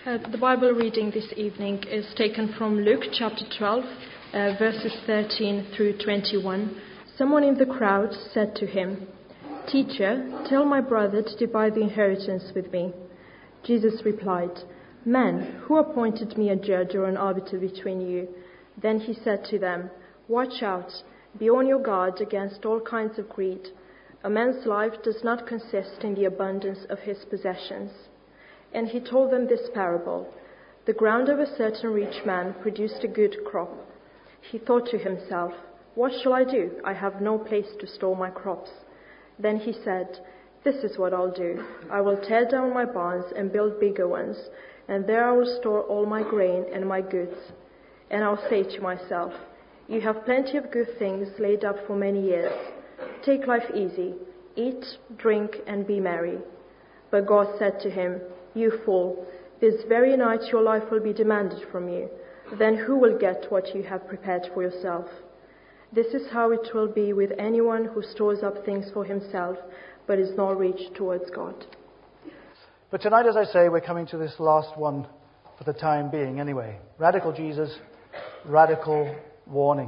The Bible reading this evening is taken from Luke chapter 12, verses 13 through 21. Someone in the crowd said to him, "Teacher, tell my brother to divide the inheritance with me." Jesus replied, "Men, who appointed me a judge or an arbiter between you?" Then he said to them, "Watch out, be on your guard against all kinds of greed. A man's life does not consist in the abundance of his possessions." And he told them this parable. The ground of a certain rich man produced a good crop. He thought to himself, "What shall I do? I have no place to store my crops." Then he said, "This is what I'll do. I will tear down my barns and build bigger ones, and there I will store all my grain and my goods. And I'll say to myself, you have plenty of good things laid up for many years. Take life easy, eat, drink, and be merry." But God said to him, "You fool, this very night your life will be demanded from you. Then who will get what you have prepared for yourself? This is how it will be with anyone who stores up things for himself, but is not rich towards God." But tonight, as I say, we're coming to this last one for the time being anyway. Radical Jesus, radical warning.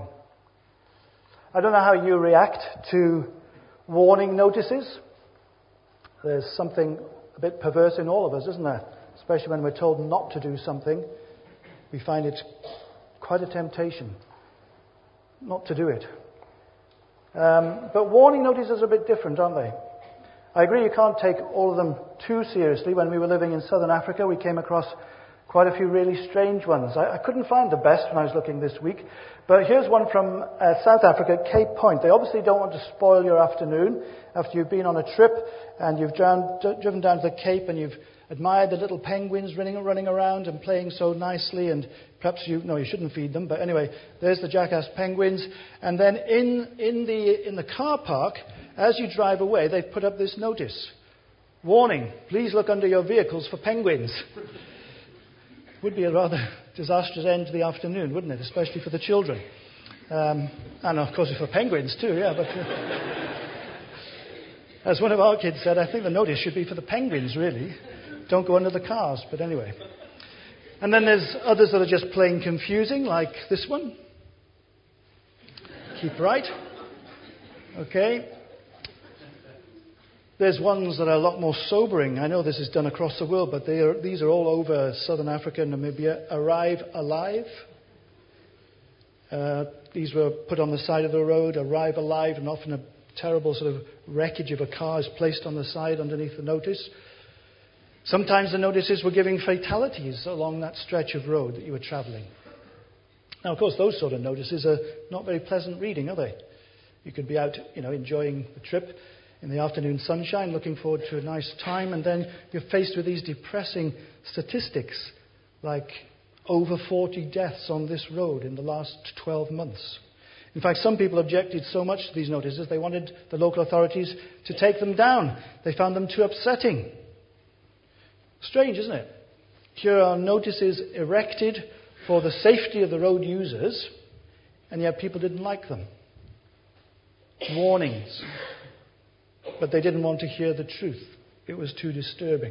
I don't know how you react to warning notices. There's something a bit perverse in all of us, isn't there? Especially when we're told not to do something. We find it quite a temptation not to do it. But warning notices are a bit different, aren't they? I agree you can't take all of them too seriously. When we were living in southern Africa, we came across quite a few really strange ones. I couldn't find the best when I was looking this week. But here's one from South Africa, Cape Point. They obviously don't want to spoil your afternoon after you've been on a trip and you've driven down to the Cape and you've admired the little penguins running around and playing so nicely, and perhaps you shouldn't feed them, but anyway, there's the jackass penguins. And then in the car park, as you drive away, they've put up this notice: "Warning, please look under your vehicles for penguins." Would be a rather disastrous end to the afternoon, wouldn't it? Especially for the children. And of course for penguins too, yeah. But as one of our kids said, I think the notice should be for the penguins, really. Don't go under the cars, but anyway. And then there's others that are just plain confusing, like this one. Keep right. Okay. There's ones that are a lot more sobering. I know this is done across the world, but these are all over southern Africa and Namibia. "Arrive alive." These were put on the side of the road. "Arrive alive," and often a terrible sort of wreckage of a car is placed on the side underneath the notice. Sometimes the notices were giving fatalities along that stretch of road that you were travelling. Now, of course, those sort of notices are not very pleasant reading, are they? You could be out, enjoying the trip in the afternoon sunshine, looking forward to a nice time, and then you're faced with these depressing statistics, like over 40 deaths on this road in the last 12 months. In fact, some people objected so much to these notices, they wanted the local authorities to take them down. They found them too upsetting. Strange, isn't it? Here are notices erected for the safety of the road users, and yet people didn't like them. Warnings. But they didn't want to hear the truth. It was too disturbing.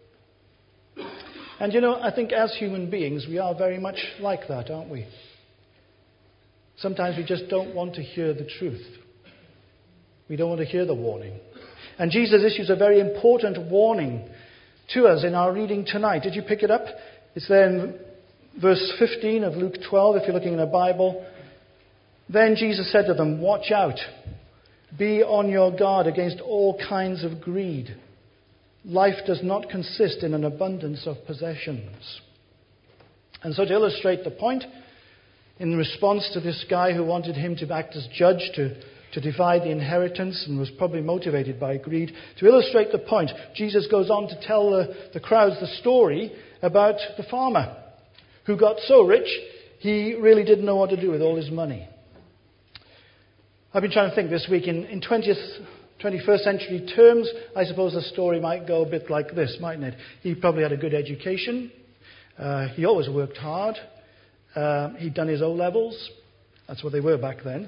And I think as human beings, we are very much like that, aren't we? Sometimes we just don't want to hear the truth. We don't want to hear the warning. And Jesus issues a very important warning to us in our reading tonight. Did you pick it up? It's there in verse 15 of Luke 12, if you're looking in a Bible. "Then Jesus said to them, 'Watch out. Be on your guard against all kinds of greed. Life does not consist in an abundance of possessions.'" And so to illustrate the point, in response to this guy who wanted him to act as judge to divide the inheritance and was probably motivated by greed, to illustrate the point, Jesus goes on to tell the crowds the story about the farmer who got so rich he really didn't know what to do with all his money. I've been trying to think this week, in 21st century terms, I suppose the story might go a bit like this, mightn't it? He probably had a good education. He always worked hard. He'd done his O-levels. That's what they were back then.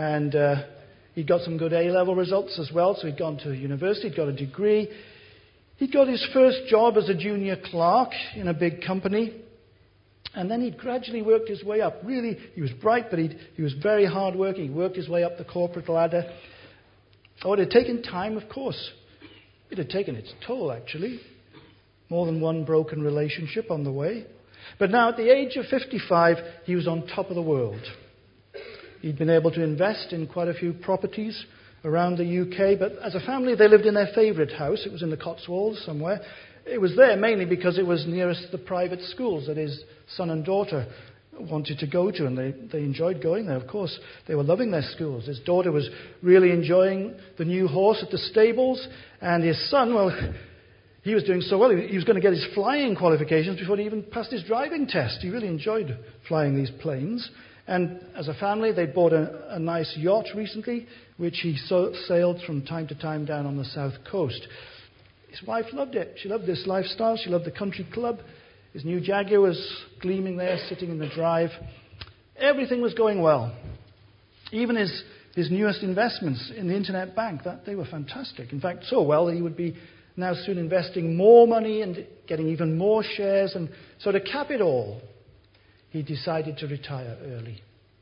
And he'd got some good A-level results as well, so he'd gone to university, he'd got a degree. He'd got his first job as a junior clerk in a big company. And then he'd gradually worked his way up. Really, he was bright, but he was very hard-working. He worked his way up the corporate ladder. Oh, it had taken time, of course. It had taken its toll, actually. More than one broken relationship on the way. But now, at the age of 55, he was on top of the world. He'd been able to invest in quite a few properties around the UK, but as a family, they lived in their favourite house. It was in the Cotswolds somewhere. It was there mainly because it was nearest the private schools that his son and daughter wanted to go to, and they enjoyed going there, of course. They were loving their schools. His daughter was really enjoying the new horse at the stables, and his son, well, he was doing so well. He was going to get his flying qualifications before he even passed his driving test. He really enjoyed flying these planes. And as a family, they bought a nice yacht recently, which he sailed from time to time down on the south coast. His wife loved it. She loved this lifestyle. She loved the country club. His new Jaguar was gleaming there, sitting in the drive. Everything was going well. Even his newest investments in the internet bank, they were fantastic. In fact, so well that he would be now soon investing more money and getting even more shares. And so to cap it all, he decided to retire early.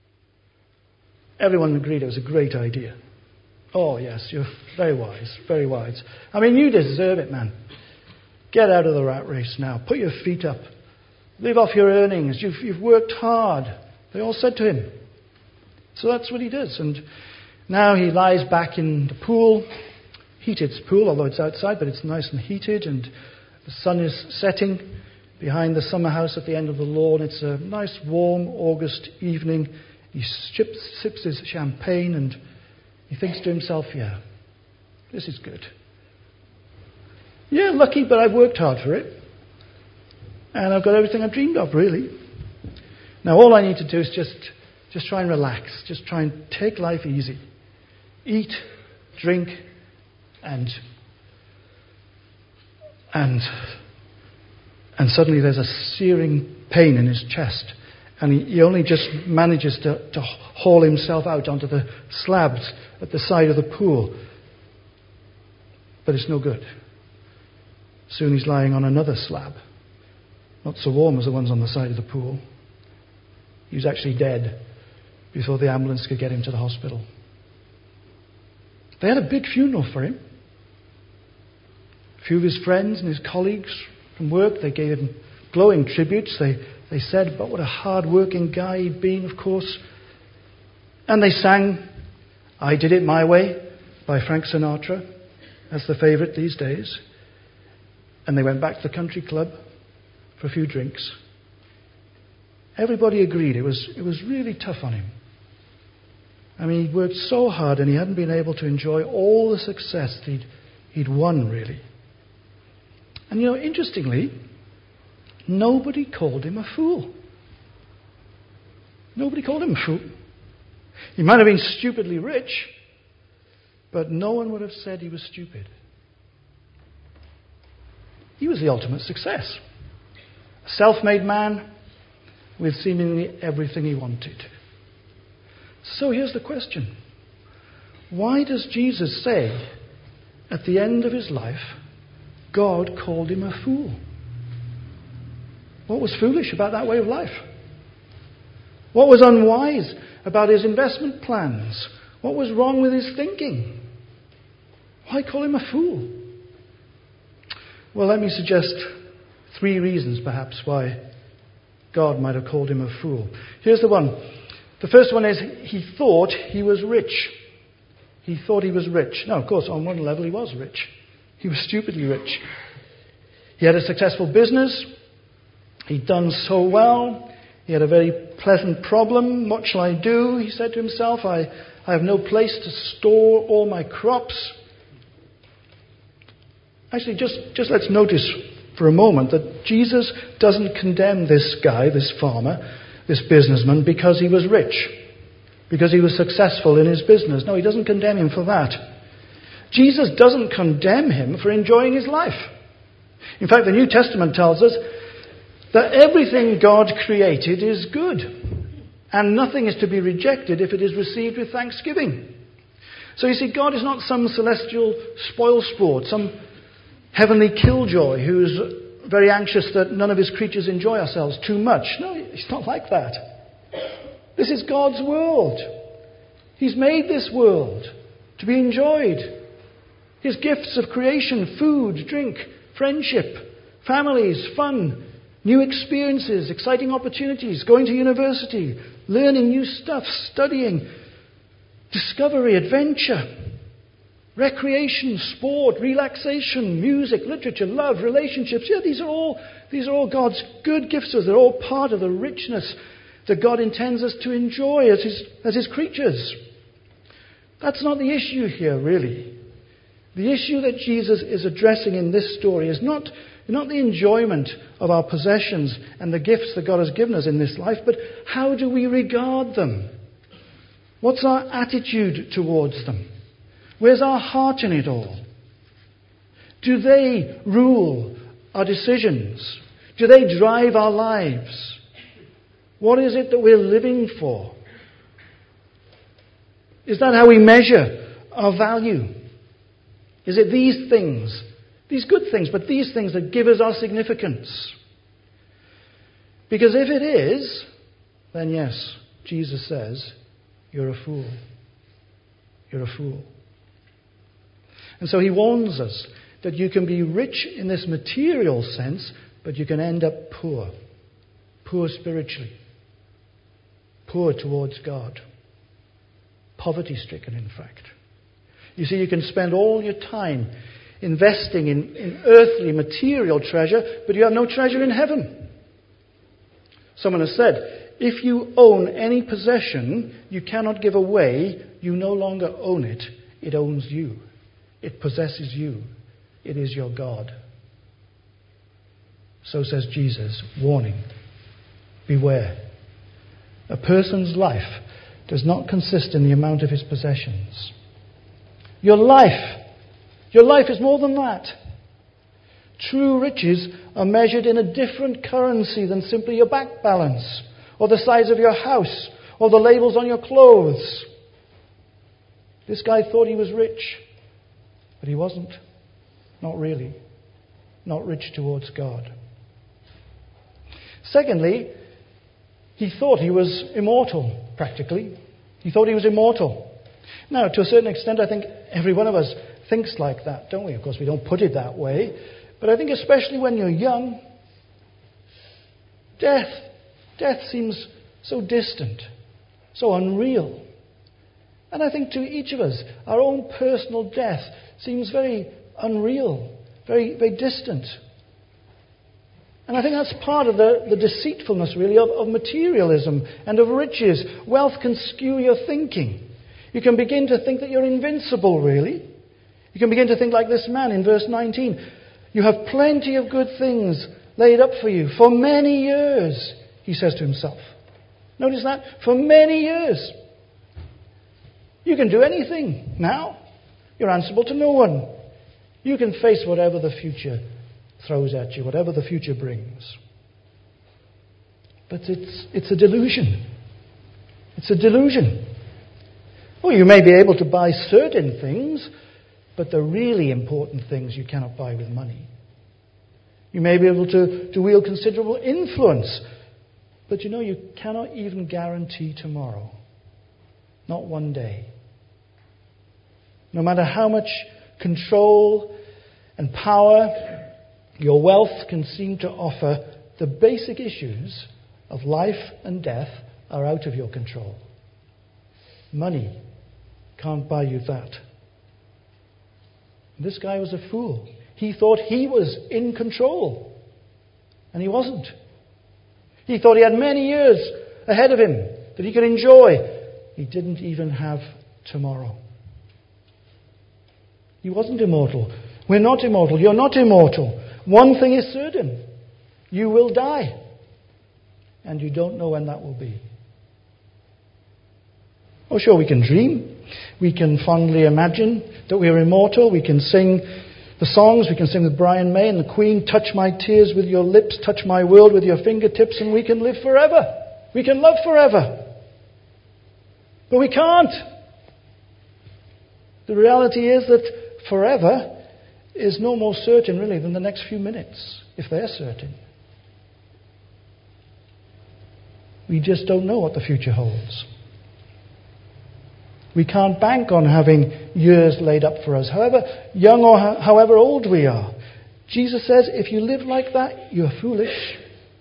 Everyone agreed it was a great idea. Oh, yes, you're very wise, very wise. I mean, you deserve it, man. Get out of the rat race now. Put your feet up. Live off your earnings. You've worked hard. They all said to him. So that's what he does. And now he lies back in the pool. Heated pool, although it's outside, but it's nice and heated. And the sun is setting behind the summer house at the end of the lawn. It's a nice, warm August evening. He sips his champagne and he thinks to himself, yeah, this is good. Yeah, lucky, but I've worked hard for it. And I've got everything I've dreamed of, really. Now, all I need to do is just try and relax. Just try and take life easy. Eat, drink, and suddenly there's a searing pain in his chest. And he only just manages to haul himself out onto the slabs at the side of the pool. But it's no good. Soon he's lying on another slab. Not so warm as the ones on the side of the pool. He was actually dead before the ambulance could get him to the hospital. They had a big funeral for him. A few of his friends and his colleagues from work, they gave him glowing tributes. They said about what a hard-working guy he'd been, of course. And they sang I Did It My Way by Frank Sinatra. That's the favourite these days. And they went back to the country club for a few drinks. Everybody agreed it was really tough on him. I mean, he'd worked so hard and he hadn't been able to enjoy all the success that he'd won, really. And you know, interestingly, nobody called him a fool. Nobody called him a fool. He might have been stupidly rich, but no one would have said he was stupid. He was the ultimate success. A self-made man with seemingly everything he wanted. So here's the question. Why does Jesus say, at the end of his life, God called him a fool? What was foolish about that way of life? What was unwise about his investment plans? What was wrong with his thinking? Why call him a fool? Well, let me suggest 3 reasons, perhaps, why God might have called him a fool. Here's the one. The first one is he thought he was rich. He thought he was rich. Now, of course, on one level he was rich. He was stupidly rich. He had a successful business. He'd done so well. He had a very pleasant problem. What shall I do? He said to himself. I have no place to store all my crops. Actually, just let's notice for a moment that Jesus doesn't condemn this guy, this farmer, this businessman, because he was rich, because he was successful in his business. No, he doesn't condemn him for that. Jesus doesn't condemn him for enjoying his life. In fact, the New Testament tells us that everything God created is good, and nothing is to be rejected if it is received with thanksgiving. So you see, God is not some celestial spoilsport, some heavenly killjoy who's very anxious that none of his creatures enjoy ourselves too much. No, he's not like that. This is God's world. He's made this world to be enjoyed. His gifts of creation, food, drink, friendship, families, fun, new experiences, exciting opportunities, going to university, learning new stuff, studying, discovery, adventure, recreation, sport, relaxation, music, literature, love, relationships. Yeah, these are all God's good gifts to us. They're all part of the richness that God intends us to enjoy as His creatures. That's not the issue here, really. The issue that Jesus is addressing in this story is not the enjoyment of our possessions and the gifts that God has given us in this life, but how do we regard them? What's our attitude towards them? Where's our heart in it all? Do they rule our decisions? Do they drive our lives? What is it that we're living for? Is that how we measure our value? Is it these things, these good things, but these things that give us our significance? Because if it is, then yes, Jesus says, you're a fool. You're a fool. And so he warns us that you can be rich in this material sense, but you can end up poor. Poor spiritually. Poor towards God. Poverty-stricken, in fact. You see, you can spend all your time investing in earthly, material treasure, but you have no treasure in heaven. Someone has said, if you own any possession you cannot give away, you no longer own it. It owns you. It possesses you. It is your God. So says Jesus, warning, beware. A person's life does not consist in the amount of his possessions. Your life is more than that. True riches are measured in a different currency than simply your bank balance, or the size of your house, or the labels on your clothes. This guy thought he was rich, but he wasn't. Not really. Not rich towards God. Secondly, he thought he was immortal, practically. He thought he was immortal. Now, to a certain extent, I think every one of us thinks like that, don't we? Of course, we don't put it that way. But I think especially when you're young, death seems so distant, so unreal. And I think to each of us, our own personal death seems very unreal, very, very distant. And I think that's part of the deceitfulness, really, of materialism and of riches. Wealth can skew your thinking. You can begin to think that you're invincible, really. You can begin to think like this man in verse 19. You have plenty of good things laid up for you for many years, he says to himself. Notice that? For many years. You can do anything now. You're answerable to no one. You can face whatever the future throws at you, whatever the future brings. But it's a delusion. It's a delusion. Well, you may be able to buy certain things, but the really important things you cannot buy with money. You may be able to wield considerable influence, but you cannot even guarantee tomorrow. Not one day. No matter how much control and power your wealth can seem to offer, the basic issues of life and death are out of your control. Money can't buy you that. This guy was a fool. He thought he was in control. And he wasn't. He thought he had many years ahead of him that he could enjoy. He didn't even have tomorrow. He wasn't immortal. We're not immortal. You're not immortal. One thing is certain. You will die. And you don't know when that will be. Oh, sure, we can dream. We can fondly imagine that we are immortal. We can sing the songs. We can sing with Brian May and the Queen, touch my tears with your lips, touch my world with your fingertips, and we can live forever. We can love forever. But we can't. The reality is that forever is no more certain, really, than the next few minutes, if they're certain. We just don't know what the future holds. We can't bank on having years laid up for us, however young or however old we are. Jesus says, if you live like that, you're foolish.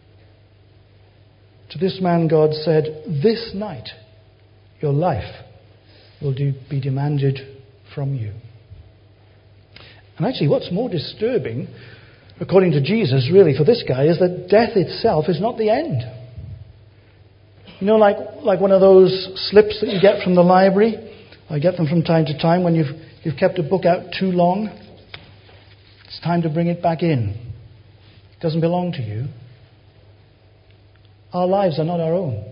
To this man, God said, this night, your life will be demanded from you. And actually, what's more disturbing, according to Jesus, really, for this guy, is that death itself is not the end. You know, like one of those slips that you get from the library. I get them from time to time when you've kept a book out too long. It's time to bring it back in. It doesn't belong to you. Our lives are not our own.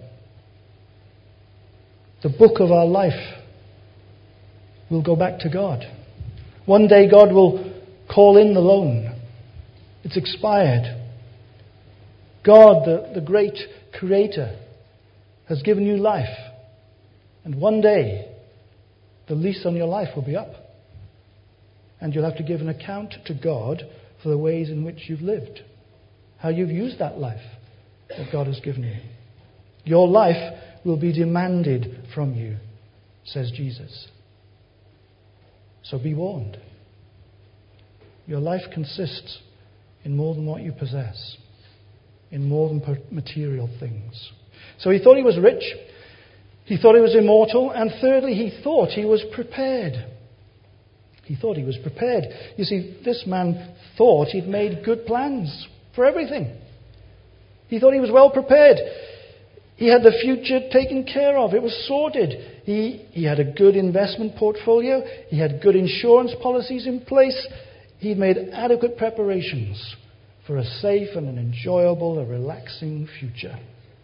The book of our life will go back to God. One day God will call in the loan. It's expired. God, the great creator, has given you life. And one day, the lease on your life will be up. And you'll have to give an account to God for the ways in which you've lived. How you've used that life that God has given you. Your life will be demanded from you, says Jesus. So be warned. Your life consists in more than what you possess, in more than material things. So he thought he was rich, he thought he was immortal, and thirdly, he thought he was prepared. He thought he was prepared. You see, this man thought he'd made good plans for everything. He thought he was well prepared. He had the future taken care of. It was sorted. He had a good investment portfolio. He had good insurance policies in place. He'd made adequate preparations for a safe and an enjoyable, a relaxing future.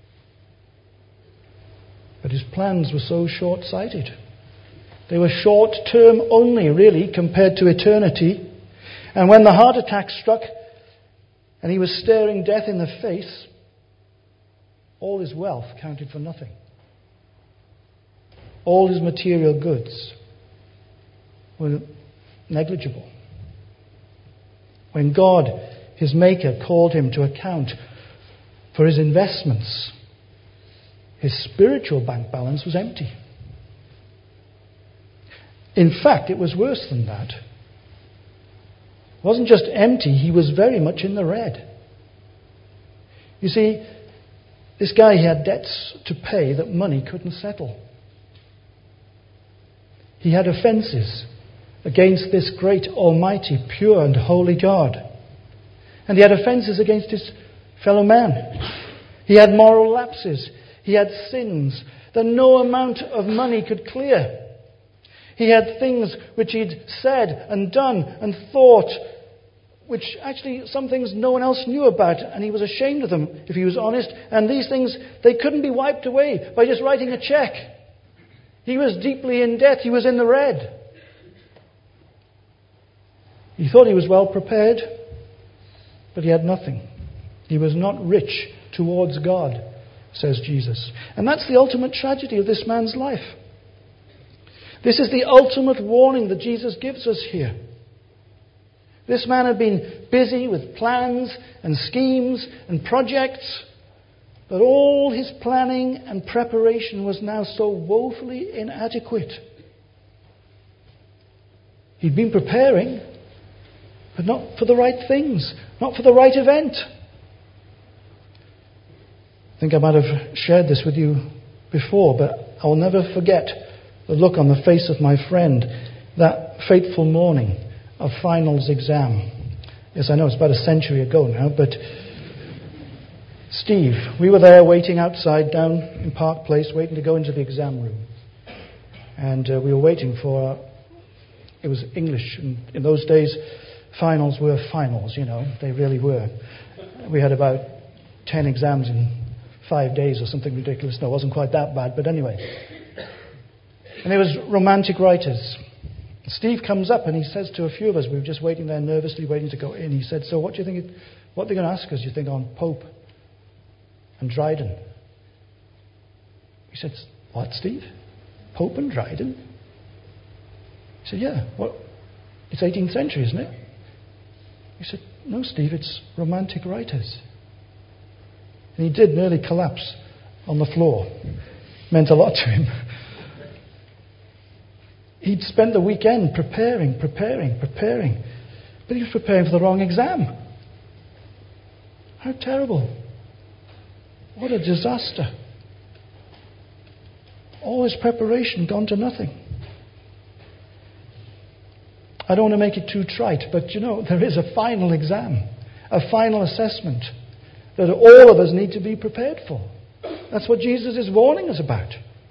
But his plans were so short-sighted. They were short-term only, really, compared to eternity. And when the heart attack struck and he was staring death in the face, all his wealth counted for nothing. All his material goods were negligible. When God, his Maker, called him to account for his investments, his spiritual bank balance was empty. In fact, it was worse than that. It wasn't just empty, he was very much in the red. You see, this guy, he had debts to pay that money couldn't settle. He had offences against this great, almighty, pure and holy God. And he had offences against his fellow man. He had moral lapses. He had sins that no amount of money could clear. He had things which he'd said and done and thought, which actually some things no one else knew about, and he was ashamed of them, if he was honest. And these things, they couldn't be wiped away by just writing a check. He was deeply in debt. He was in the red. He thought he was well prepared, but he had nothing. He was not rich towards God, says Jesus. And that's the ultimate tragedy of this man's life. This is the ultimate warning that Jesus gives us here. This man had been busy with plans and schemes and projects, but all his planning and preparation was now so woefully inadequate. He'd been preparing, but not for the right things, not for the right event. I think I might have shared this with you before, but I'll never forget the look on the face of my friend that fateful morning of finals exam. Yes, I know it's about a century ago now, but Steve, we were there waiting outside down in Park Place, waiting to go into the exam room. And we were waiting for, it was English. And in those days, finals were finals, you know, they really were. We had about 10 exams in 5 days or something ridiculous. No, it wasn't quite that bad, but anyway. And it was romantic writers. Steve comes up and he says to a few of us, we were just waiting there nervously, waiting to go in. He said, so what do you think, what they're going to ask us, you think, on Pope and Dryden? He said, what, Steve? Pope and Dryden? He said, yeah. What? It's 18th century, isn't it? He said, "No, Steve, it's romantic writers." And he did nearly collapse on the floor. Meant a lot to him. He'd spent the weekend preparing. But he was preparing for the wrong exam. How terrible. What a disaster. All his preparation gone to nothing. I don't want to make it too trite, but there is a final exam, a final assessment that all of us need to be prepared for. That's what Jesus is warning us about.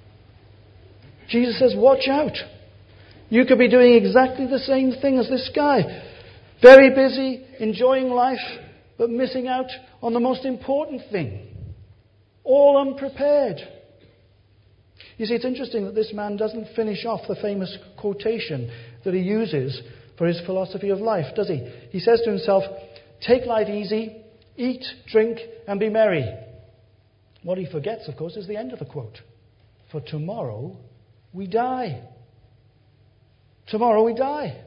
Jesus says, watch out. You could be doing exactly the same thing as this guy. Very busy, enjoying life, but missing out on the most important thing. All unprepared. You see, it's interesting that this man doesn't finish off the famous quotation that he uses for his philosophy of life, does he? He says to himself, take life easy, eat, drink, and be merry. What he forgets, of course, is the end of the quote. For tomorrow we die. Tomorrow we die.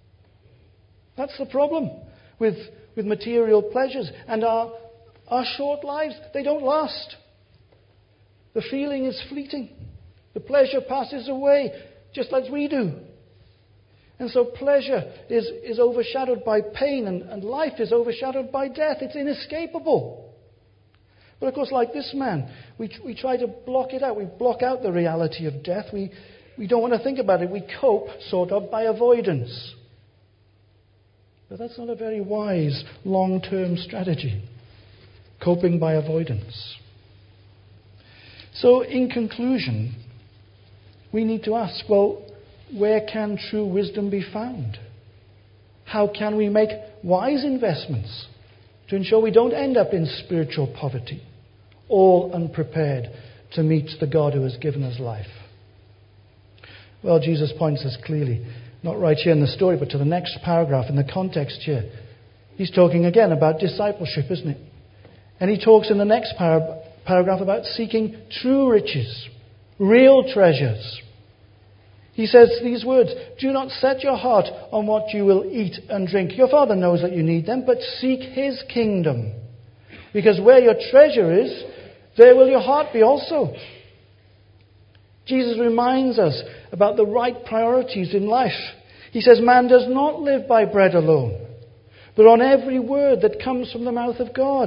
That's the problem with material pleasures and our short lives. They don't last. The feeling is fleeting. The pleasure passes away, just like we do. And so pleasure is overshadowed by pain, and life is overshadowed by death. It's inescapable. But of course, like this man, we try to block it out. We block out the reality of death. We don't want to think about it. We cope, sort of, by avoidance. But that's not a very wise long-term strategy. Coping by avoidance. So, in conclusion, we need to ask, well, where can true wisdom be found? How can we make wise investments to ensure we don't end up in spiritual poverty, all unprepared to meet the God who has given us life? Well, Jesus points us clearly, not right here in the story, but to the next paragraph in the context here. He's talking again about discipleship, isn't it? And he talks in the next paragraph about seeking true riches, real treasures. He says these words, do not set your heart on what you will eat and drink. Your Father knows that you need them, but seek His kingdom. Because where your treasure is, there will your heart be also. Jesus reminds us about the right priorities in life. He says, man does not live by bread alone, but on every word that comes from the mouth of God.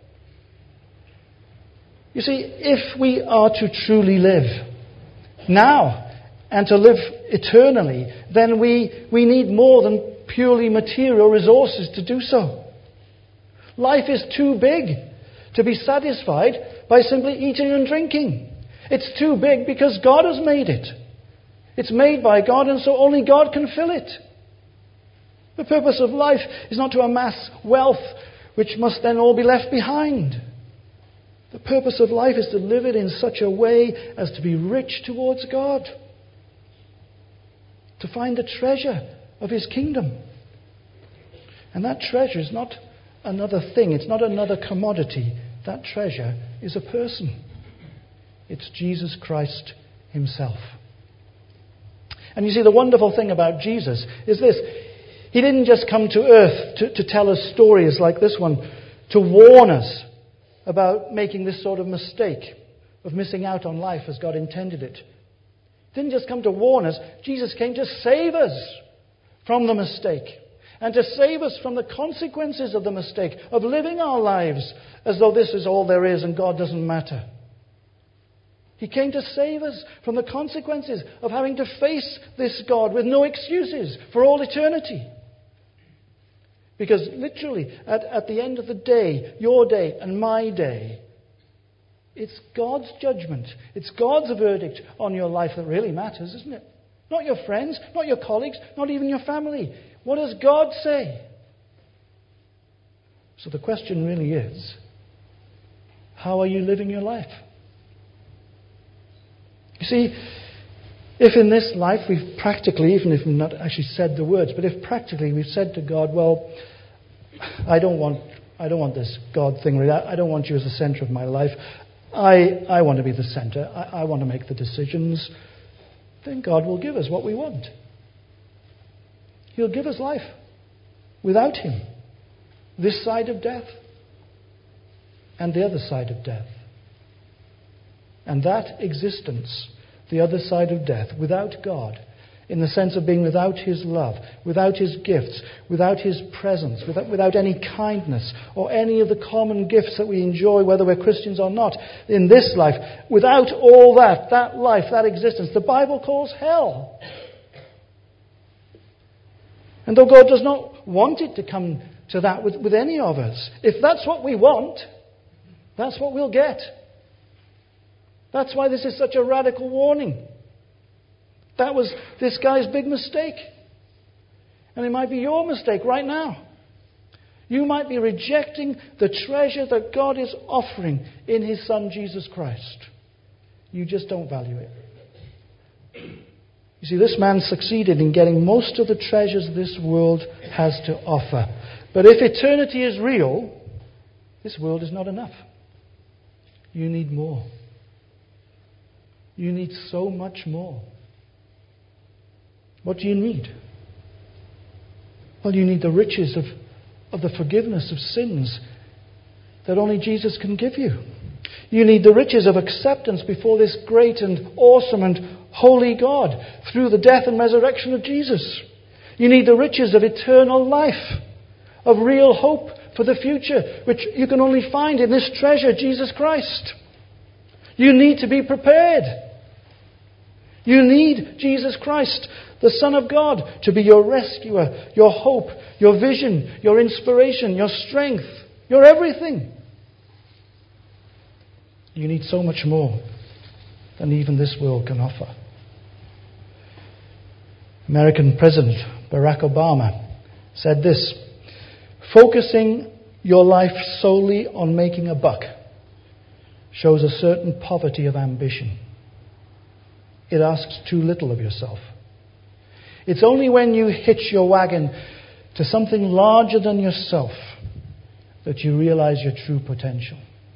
You see, if we are to truly live now and to live eternally, then we need more than purely material resources to do so. Life is too big to be satisfied by simply eating and drinking. It's too big because God has made it. It's made by God, and so only God can fill it. The purpose of life is not to amass wealth, which must then all be left behind. The purpose of life is to live it in such a way as to be rich towards God. To find the treasure of His kingdom. And that treasure is not another thing. It's not another commodity. That treasure is a person. It's Jesus Christ Himself. And you see, the wonderful thing about Jesus is this. He didn't just come to earth to tell us stories like this one, to warn us about making this sort of mistake of missing out on life as God intended it. He didn't just come to warn us. Jesus came to save us from the mistake and to save us from the consequences of the mistake, of living our lives as though this is all there is and God doesn't matter. He came to save us from the consequences of having to face this God with no excuses for all eternity. Because literally, at the end of the day, your day and my day, it's God's judgment. It's God's verdict on your life that really matters, isn't it? Not your friends, not your colleagues, not even your family. What does God say? So the question really is, how are you living your life? You see, if in this life we've practically, even if we've not actually said the words, but if practically we've said to God, well, I don't want this God thing. I don't want you as the center of my life. I want to be the center. I want to make the decisions. Then God will give us what we want. He'll give us life without Him. this side of death and the other side of death. And that existence, the other side of death, without God, in the sense of being without His love, without His gifts, without His presence, without any kindness or any of the common gifts that we enjoy, whether we're Christians or not, in this life, without all that life, that existence, the Bible calls hell. And though God does not want it to come to that with any of us, if that's what we want, that's what we'll get. That's why this is such a radical warning. That was this guy's big mistake. And it might be your mistake right now. You might be rejecting the treasure that God is offering in His Son, Jesus Christ. You just don't value it. You see, this man succeeded in getting most of the treasures this world has to offer. But if eternity is real, this world is not enough. You need more. You need so much more. What do you need? Well, you need the riches of the forgiveness of sins that only Jesus can give you. You need the riches of acceptance before this great and awesome and holy God through the death and resurrection of Jesus. You need the riches of eternal life, of real hope for the future, which you can only find in this treasure, Jesus Christ. You need to be prepared. You need Jesus Christ, the Son of God, to be your rescuer, your hope, your vision, your inspiration, your strength, your everything. You need so much more than even this world can offer. American President Barack Obama said this: "Focusing your life solely on making a buck shows a certain poverty of ambition. It asks too little of yourself. It's only when you hitch your wagon to something larger than yourself that you realize your true potential."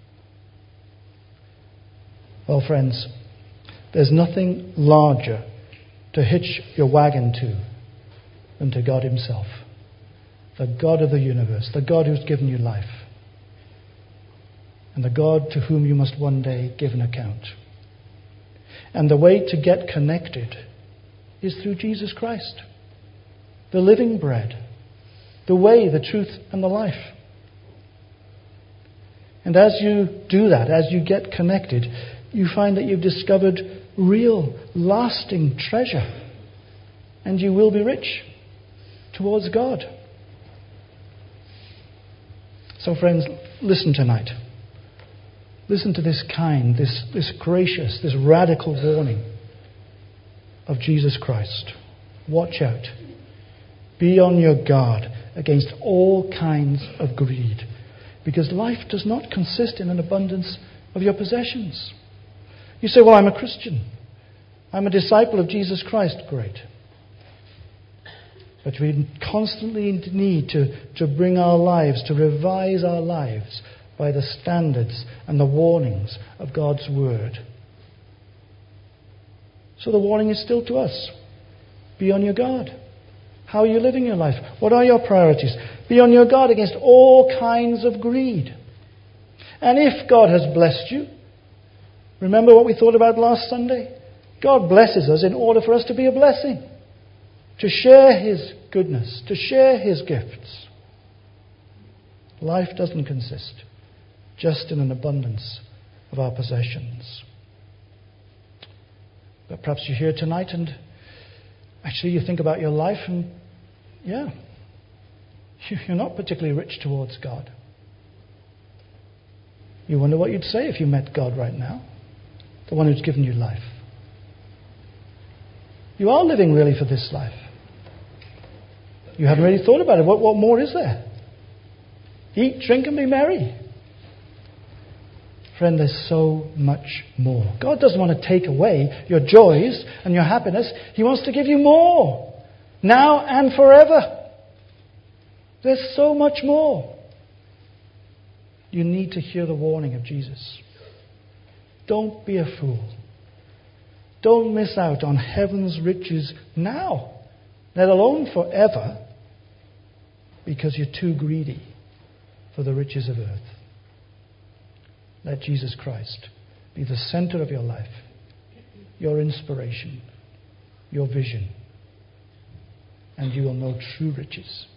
Well, friends, there's nothing larger to hitch your wagon to than to God Himself, the God of the universe, the God who's given you life, and the God to whom you must one day give an account. And the way to get connected is through Jesus Christ, the living bread, the way, the truth, and the life. And as you do that, as you get connected, you find that you've discovered real, lasting treasure. And you will be rich towards God. So friends, listen tonight. Listen to this kind, this gracious, this radical warning of Jesus Christ. Watch out. Be on your guard against all kinds of greed, because life does not consist in an abundance of your possessions. You say, well, I'm a Christian. I'm a disciple of Jesus Christ. Great. But we constantly need to bring our lives, to revise our lives by the standards and the warnings of God's Word. So the warning is still to us. Be on your guard. How are you living your life? What are your priorities? Be on your guard against all kinds of greed. And if God has blessed you, remember what we thought about last Sunday? God blesses us in order for us to be a blessing, to share His goodness, to share His gifts. Life doesn't consist just in an abundance of our possessions. But perhaps you're here tonight and actually you think about your life and you're not particularly rich towards God. You wonder what you'd say if you met God right now, the one who's given you life. You are living really for this life. You haven't really thought about it. What more is there? Eat, drink, and be merry. Friend, there's so much more. God doesn't want to take away your joys and your happiness. He wants to give you more. Now and forever. There's so much more. You need to hear the warning of Jesus. Don't be a fool. Don't miss out on heaven's riches now, let alone forever, because you're too greedy for the riches of earth. Let Jesus Christ be the center of your life, your inspiration, your vision, and you will know true riches.